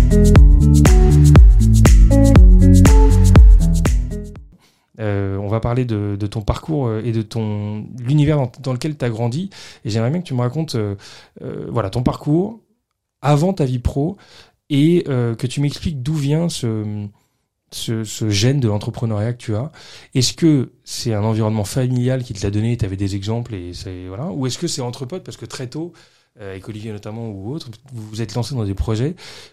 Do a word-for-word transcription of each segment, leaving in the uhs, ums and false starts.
Euh, on va parler de, de ton parcours et de ton l'univers dans, dans lequel tu as grandi. Et j'aimerais bien que tu me racontes euh, euh, voilà, ton parcours avant ta vie pro et euh, que tu m'expliques d'où vient ce, ce, ce gène de l'entrepreneuriat que tu as. Est-ce que c'est un environnement familial qui te l'a donné et tu avais des exemples et c'est, voilà, ou est-ce que c'est entre potes parce que très tôt, euh, avec Olivier notamment ou autre, vous vous êtes lancé dans des projets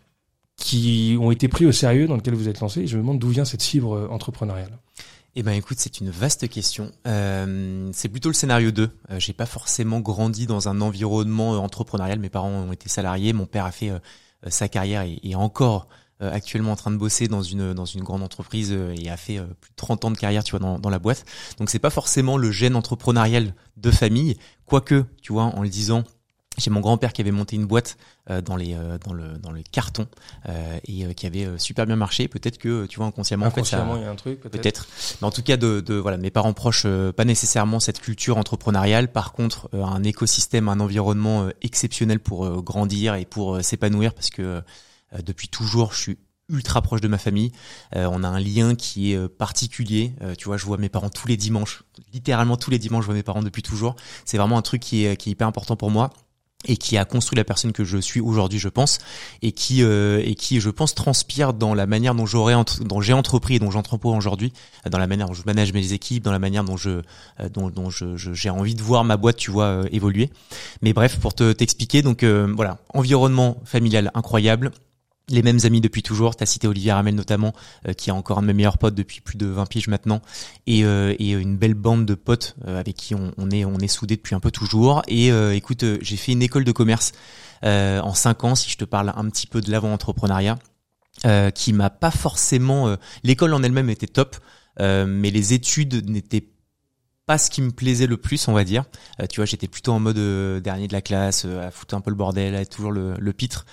qui ont été pris au sérieux dans lesquels vous êtes lancé et je me demande d'où vient cette fibre entrepreneuriale. Eh ben écoute, c'est une vaste question. Euh, c'est plutôt le scénario deux. Euh, j'ai pas forcément grandi dans un environnement euh, entrepreneurial. Mes parents ont été salariés. Mon père a fait euh, sa carrière et est encore euh, actuellement en train de bosser dans une dans une grande entreprise euh, et a fait euh, plus de trente ans de carrière, tu vois, dans dans la boîte. Donc c'est pas forcément le gène entrepreneurial de famille, quoique, tu vois, en le disant. J'ai mon grand-père qui avait monté une boîte euh, dans les euh, dans le dans le carton euh, et euh, qui avait euh, super bien marché. Peut-être que tu vois inconsciemment, inconsciemment en fait, ça, il y a un truc peut-être. peut-être. Mais en tout cas de de voilà mes parents proches, euh, pas nécessairement cette culture entrepreneuriale. Par contre, euh, un écosystème, un environnement euh, exceptionnel pour euh, grandir et pour euh, s'épanouir parce que euh, depuis toujours je suis ultra proche de ma famille. Euh, on a un lien qui est euh, particulier. Euh, tu vois, je vois mes parents tous les dimanches, littéralement tous les dimanches. Je vois mes parents depuis toujours. C'est vraiment un truc qui est qui est hyper important pour moi. Et qui a construit la personne que je suis aujourd'hui, je pense, et qui euh, et qui, je pense, transpire dans la manière dont j'aurais entre, dont j'ai entrepris et dont j'entreprends aujourd'hui, dans la manière dont je manage mes équipes, dans la manière dont je euh, dont dont je, je j'ai envie de voir ma boîte, tu vois, euh, évoluer. Mais bref, pour te t'expliquer, donc euh, voilà, environnement familial incroyable. Les mêmes amis depuis toujours. T'as cité Olivier Ramel notamment, euh, qui est encore un de mes meilleurs potes depuis plus de vingt piges maintenant, et, euh, et une belle bande de potes euh, avec qui on, on est on est soudés depuis un peu toujours. Et euh, écoute, euh, j'ai fait une école de commerce euh, en cinq ans, si je te parle un petit peu de l'avant-entrepreneuriat, euh, qui m'a pas forcément. Euh, l'école en elle-même était top, euh, mais les études n'étaient pas ce qui me plaisait le plus, on va dire. Euh, tu vois, j'étais plutôt en mode euh, dernier de la classe, euh, à foutre un peu le bordel, à être toujours le, le pitre.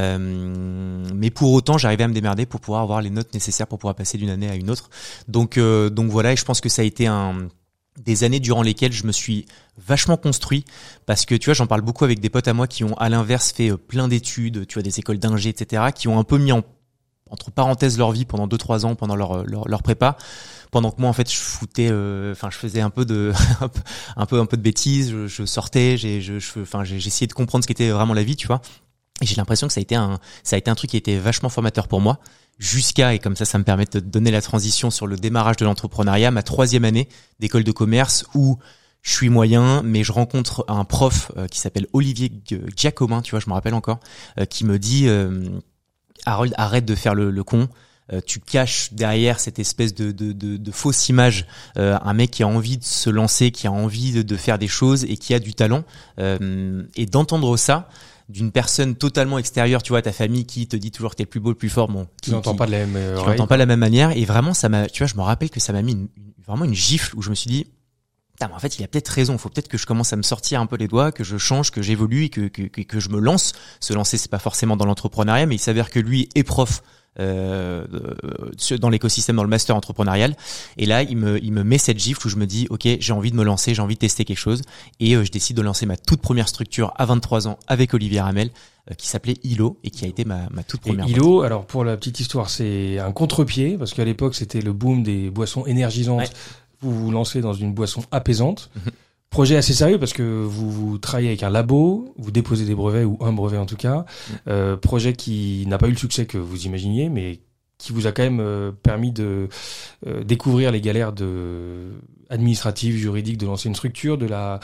Euh, mais pour autant, j'arrivais à me démerder pour pouvoir avoir les notes nécessaires pour pouvoir passer d'une année à une autre. Donc, euh, donc voilà, et je pense que ça a été un des années durant lesquelles je me suis vachement construit parce que tu vois, j'en parle beaucoup avec des potes à moi qui ont à l'inverse fait euh, plein d'études, tu vois, des écoles d'ingé, et cetera, qui ont un peu mis en entre parenthèses leur vie pendant deux trois ans pendant leur leur, leur prépa, pendant que moi en fait je foutais enfin euh, je faisais un peu de un peu un peu de bêtises, je, je sortais, j'ai je enfin j'ai essayé de comprendre ce qu'était vraiment la vie, tu vois. Et j'ai l'impression que ça a été un ça a été un truc qui était vachement formateur pour moi jusqu'à, et comme ça ça me permet de te donner la transition sur le démarrage de l'entrepreneuriat, ma troisième année d'école de commerce où je suis moyen, mais je rencontre un prof euh, qui s'appelle Olivier Giacomin, tu vois, je me rappelle encore, euh, qui me dit euh, Harold, arrête de faire le, le con. Euh, tu caches derrière cette espèce de, de, de, de fausse image euh, un mec qui a envie de se lancer, qui a envie de, de faire des choses et qui a du talent. Euh, et d'entendre ça d'une personne totalement extérieure, tu vois, ta famille qui te dit toujours que t'es le plus beau, le plus fort, bon, qui n'entend pas de la même, euh, qui n'entend pas de la même manière. Et vraiment, ça m'a, tu vois, je me rappelle que ça m'a mis une, une, vraiment une gifle où je me suis dit. Mais en fait, il a peut-être raison. Il faut peut-être que je commence à me sortir un peu les doigts, que je change, que j'évolue et que, que, que, que je me lance. Se lancer, c'est pas forcément dans l'entrepreneuriat, mais il s'avère que lui est prof euh, dans l'écosystème, dans le master entrepreneurial. Et là, il me, il me met cette gifle où je me dis, ok, j'ai envie de me lancer, j'ai envie de tester quelque chose. Et euh, je décide de lancer ma toute première structure à vingt-trois ans avec Olivier Ramel, euh, qui s'appelait Ilo et qui a été ma, ma toute première. Et Ilo, alors pour la petite histoire, c'est un contre-pied parce qu'à l'époque, c'était le boom des boissons énergisantes. Ouais. Vous vous lancez dans une boisson apaisante. Mmh. Projet assez sérieux parce que vous, vous travaillez avec un labo, vous déposez des brevets ou un brevet en tout cas. Mmh. Euh, projet qui n'a pas eu le succès que vous imaginiez, mais qui vous a quand même euh, permis de euh, découvrir les galères de administratives, juridiques, de lancer une structure, de la,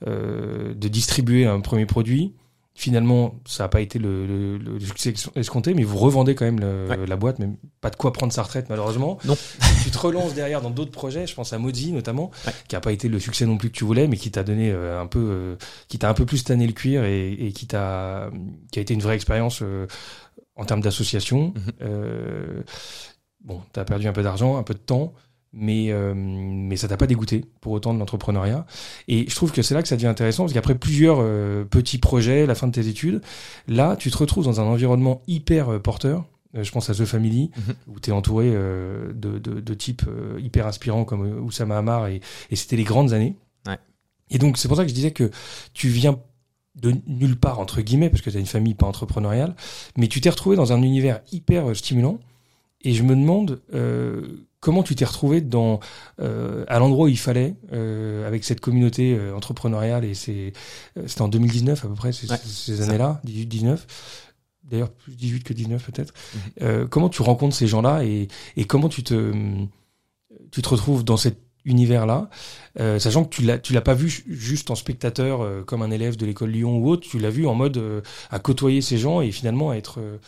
euh, de distribuer un premier produit. Finalement, ça n'a pas été le, le, le succès escompté, mais vous revendez quand même le, ouais. la boîte, même pas de quoi prendre sa retraite malheureusement. Non. Tu te relances derrière dans d'autres projets, je pense à Mozi notamment, ouais. qui n'a pas été le succès non plus que tu voulais, mais qui t'a donné euh, un peu, euh, qui t'a un peu plus tanné le cuir et, et qui t'a, qui a été une vraie expérience euh, en termes d'association. Mm-hmm. Euh, bon, t'as perdu un peu d'argent, un peu de temps. Mais, euh, mais ça t'a pas dégoûté pour autant de l'entrepreneuriat. Et je trouve que c'est là que ça devient intéressant, parce qu'après plusieurs euh, petits projets, la fin de tes études, là, tu te retrouves dans un environnement hyper euh, porteur. Euh, je pense à The Family, mm-hmm. où tu es entouré euh, de, de, de types euh, hyper inspirants comme euh, Oussama Ammar, et, et c'était les grandes années. Ouais. Et donc, c'est pour ça que je disais que tu viens de nulle part, entre guillemets, parce que tu as une famille pas entrepreneuriale, mais tu t'es retrouvé dans un univers hyper stimulant. Et je me demande euh, comment tu t'es retrouvé dans euh, à l'endroit où il fallait euh, avec cette communauté euh, entrepreneuriale. Et c'est euh, c'était en deux mille dix-neuf à peu près, ces, ouais, ces années-là, dix-huit dix-neuf. D'ailleurs plus dix-huit que dix-neuf peut-être. Mmh. Euh, comment tu rencontres ces gens-là et, et comment tu te tu te retrouves dans cet univers-là, euh, sachant que tu l'as tu l'as pas vu juste en spectateur euh, comme un élève de l'école Lyon ou autre, tu l'as vu en mode euh, à côtoyer ces gens et finalement à être euh,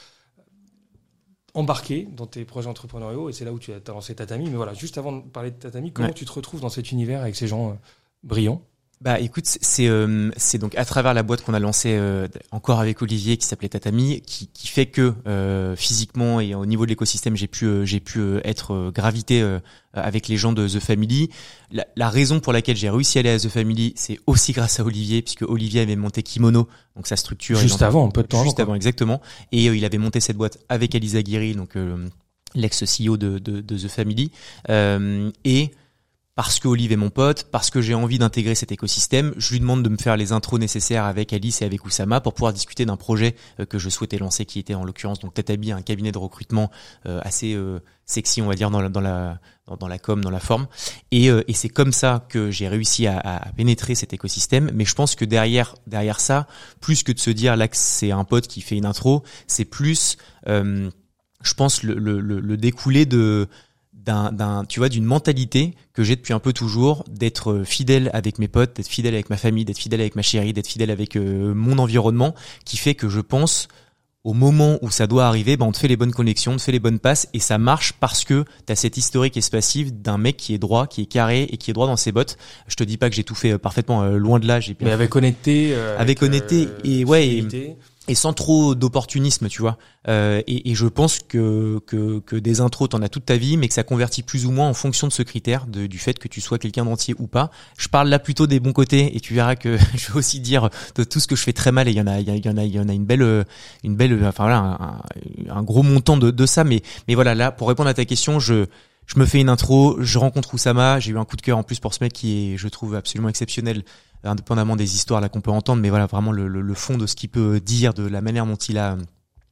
embarqué dans tes projets entrepreneuriaux, et c'est là où tu as lancé Tatami. Mais voilà, juste avant de parler de Tatami, comment ouais. tu te retrouves dans cet univers avec ces gens euh, brillants? Bah écoute, c'est euh, c'est donc à travers la boîte qu'on a lancée euh, encore avec Olivier qui s'appelait Tatami, qui qui fait que euh, physiquement et au niveau de l'écosystème, j'ai pu euh, j'ai pu euh, être euh, gravité euh, avec les gens de The Family. La, la raison pour laquelle j'ai réussi à aller à The Family, c'est aussi grâce à Olivier, puisque Olivier avait monté Kimono, donc sa structure juste avant, un peu de temps juste avant, avant exactement, et euh, il avait monté cette boîte avec Alice Aguirre, donc euh, l'ex-C E O de, de de The Family, euh, et parce que Olive est mon pote, parce que j'ai envie d'intégrer cet écosystème, je lui demande de me faire les intros nécessaires avec Alice et avec Oussama pour pouvoir discuter d'un projet que je souhaitais lancer, qui était en l'occurrence donc Tatami, un cabinet de recrutement euh, assez euh, sexy, on va dire, dans la dans la dans, dans la com, dans la forme. Et, euh, et c'est comme ça que j'ai réussi à, à pénétrer cet écosystème. Mais je pense que derrière derrière ça, plus que de se dire là que c'est un pote qui fait une intro, c'est plus, euh, je pense le le le, le découlé de d'un d'un tu vois d'une mentalité que j'ai depuis un peu toujours, d'être fidèle avec mes potes, d'être fidèle avec ma famille, d'être fidèle avec ma chérie, d'être fidèle avec euh, mon environnement, qui fait que je pense au moment où ça doit arriver, ben on te fait les bonnes connexions, on te fait les bonnes passes, et ça marche parce que t'as cette historique et ce passif d'un mec qui est droit, qui est carré et qui est droit dans ses bottes. Je te dis pas que j'ai tout fait parfaitement, euh, loin de là, j'ai bien mais fait. avec honnêteté euh, avec, avec honnêteté euh, et ouais et, et sans trop d'opportunisme, tu vois. Euh, et, et je pense que, que que des intros, t'en as toute ta vie, mais que ça convertit plus ou moins en fonction de ce critère, de, du fait que tu sois quelqu'un d'entier ou pas. Je parle là plutôt des bons côtés, et tu verras que je vais aussi dire de tout ce que je fais très mal. Et il y en a, il y en a, il y en a une belle, une belle, enfin voilà, un, un gros montant de, de ça. Mais mais voilà, là pour répondre à ta question, je je me fais une intro, je rencontre Oussama, j'ai eu un coup de cœur en plus pour ce mec qui est, je trouve, absolument exceptionnel, indépendamment des histoires là qu'on peut entendre, mais voilà vraiment le, le, le fond de ce qu'il peut dire, de la manière dont il a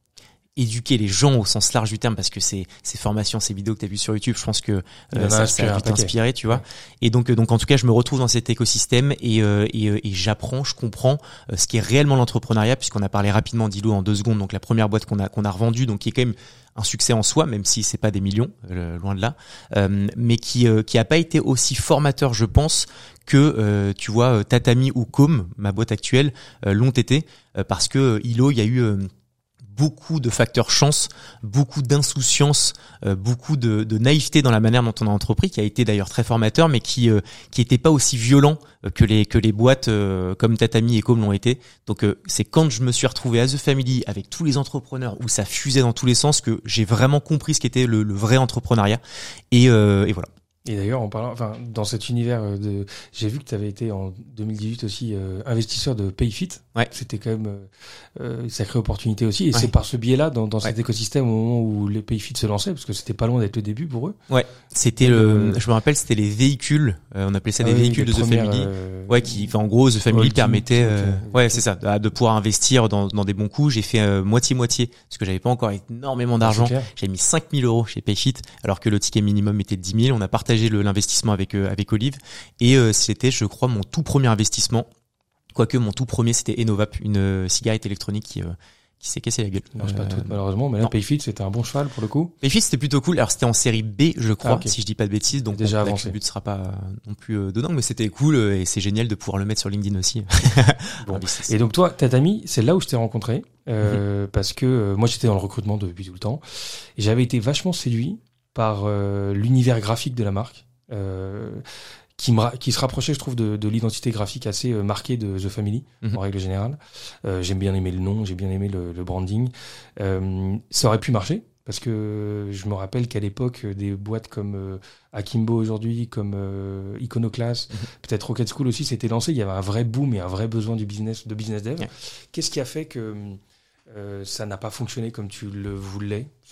éduqué les gens au sens large du terme, parce que ces ces formations, ces vidéos que tu as vues sur YouTube, je pense que euh, ça, ça a pu t'inspirer, tu vois. Ouais. Et donc donc en tout cas, je me retrouve dans cet écosystème et euh, et, et j'apprends, je comprends euh, ce qui est réellement l'entrepreneuriat, puisqu'on a parlé rapidement d'Ilo en deux secondes, donc la première boîte qu'on a qu'on a revendue, donc qui est quand même un succès en soi, même si c'est pas des millions, euh, loin de là, euh, mais qui euh, qui a pas été aussi formateur, je pense, que euh, tu vois Tatami ou Com, ma boîte actuelle, euh, l'ont été, euh, parce que euh, Ilo, il y a eu euh, beaucoup de facteurs chance, beaucoup d'insouciance, euh, beaucoup de, de naïveté dans la manière dont on a entrepris, qui a été d'ailleurs très formateur, mais qui euh, qui était pas aussi violent que les que les boîtes euh, comme Tatami et Com l'ont été. Donc euh, c'est quand je me suis retrouvé à The Family avec tous les entrepreneurs où ça fusait dans tous les sens que j'ai vraiment compris ce qu'était le, le vrai entrepreneuriat. Et, euh, et voilà. Et d'ailleurs, en parlant, enfin, dans cet univers de, j'ai vu que tu avais été en deux mille dix-huit aussi euh, investisseur de PayFit. Ouais. C'était quand même euh, une sacrée opportunité aussi. Et ouais. c'est par ce biais-là, dans, dans cet ouais. écosystème, au moment où les PayFit se lançaient, parce que c'était pas loin d'être le début pour eux. Ouais. C'était le, euh, je me rappelle, c'était les véhicules. Euh, on appelait ça ah des oui, véhicules de The Family. Euh, ouais, qui, enfin, en gros, The Family ouais, permettait, euh, ouais, c'est ça, de pouvoir investir dans, dans des bons coups. J'ai fait euh, moitié moitié, parce que j'avais pas encore énormément d'argent. J'ai mis cinq mille euros chez PayFit, alors que le ticket minimum était de dix mille. On a partagé le, l'investissement avec euh, avec Olive, et euh, c'était, je crois, mon tout premier investissement. Quoique mon tout premier, c'était Enovap, une euh, cigarette électronique qui euh, qui s'est cassé la gueule. Non, c'est euh, pas tout, malheureusement, mais là, PayFit, c'était un bon cheval pour le coup. PayFit, c'était plutôt cool. Alors, c'était en série B, je crois, ah, okay. si je dis pas de bêtises. Donc, déjà bon, avancé. Le but sera pas non plus euh, dedans, mais c'était cool euh, et c'est génial de pouvoir le mettre sur LinkedIn aussi. Bon. Et donc, toi, Tatami, c'est là où je t'ai rencontré, euh, mm-hmm. parce que euh, moi, j'étais dans le recrutement depuis tout le temps et j'avais été vachement séduit par euh, l'univers graphique de la marque. Euh, qui me qui se rapprochait, je trouve, de, de l'identité graphique assez euh, marquée de The Family, mm-hmm. en règle générale. Euh, j'aime bien aimé le nom, j'ai bien aimé le, le branding. Euh, ça aurait pu marcher, parce que je me rappelle qu'à l'époque, des boîtes comme euh, Akimbo aujourd'hui, comme euh, Iconoclast, mm-hmm. peut-être Rocket School aussi, s'étaient lancées. Il y avait un vrai boom et un vrai besoin du business, de business dev. Yeah. Qu'est-ce qui a fait que euh, ça n'a pas fonctionné comme tu le voulais, ce projet-là ?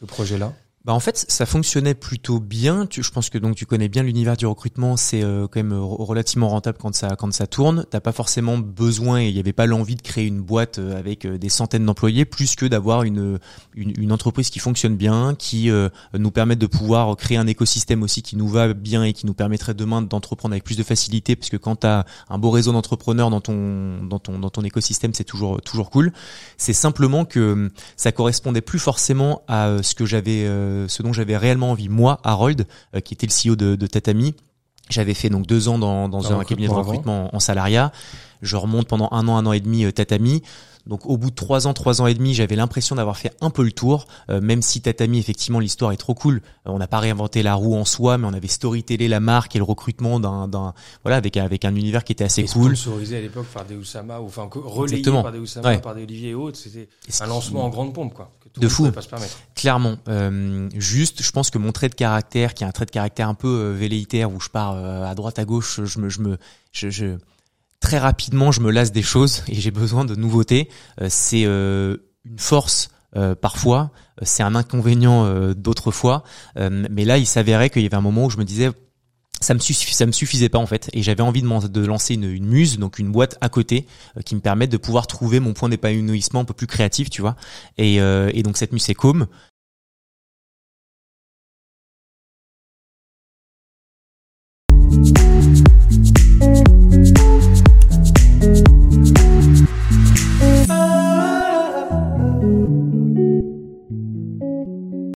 Bah en fait, ça fonctionnait plutôt bien. Tu, je pense que donc tu connais bien l'univers du recrutement. C'est euh, quand même relativement rentable quand ça quand ça tourne. T'as pas forcément besoin et il y avait pas l'envie de créer une boîte avec des centaines d'employés, plus que d'avoir une une, une entreprise qui fonctionne bien, qui euh, nous permette de pouvoir créer un écosystème aussi qui nous va bien et qui nous permettrait demain d'entreprendre avec plus de facilité. Parce que quand t'as un beau réseau d'entrepreneurs dans ton dans ton dans ton écosystème, c'est toujours toujours cool. C'est simplement que ça correspondait plus forcément à ce que j'avais euh, ce dont j'avais réellement envie. Moi, Harold, euh, qui était le C E O de, de Tatami, j'avais fait donc deux ans dans, dans, dans un cabinet de recrutement en, en salariat. Je remonte pendant un an, un an et demi euh, Tatami. Donc au bout de trois ans, trois ans et demi, j'avais l'impression d'avoir fait un peu le tour. Euh, même si Tatami, effectivement, l'histoire est trop cool. Euh, on n'a pas réinventé la roue en soi, mais on avait storytellé la marque et le recrutement d'un, d'un voilà, avec avec un univers qui était assez et cool. Sponsorisé à l'époque par des Oussama, ou enfin relayé Exactement. par des Oussama, Ouais. par des Olivier et autres. C'était un qui... lancement en grande pompe, quoi. Que tout de le monde fou. pouvait pas se permettre. Clairement. Euh, juste, je pense que mon trait de caractère, qui est un trait de caractère un peu euh, velléitaire, où je pars euh, à droite à gauche, je me, je me, je, je très rapidement, je me lasse des choses et j'ai besoin de nouveautés. Euh, c'est euh, une force euh, parfois, c'est un inconvénient euh, d'autres fois. Euh, mais là, il s'avérait qu'il y avait un moment où je me disais, ça me suffisait, ça me suffisait pas en fait, et j'avais envie de, de lancer une, une muse, donc une boîte à côté euh, qui me permette de pouvoir trouver mon point d'épanouissement un peu plus créatif, tu vois. Et, euh, et donc cette muse c'est Com.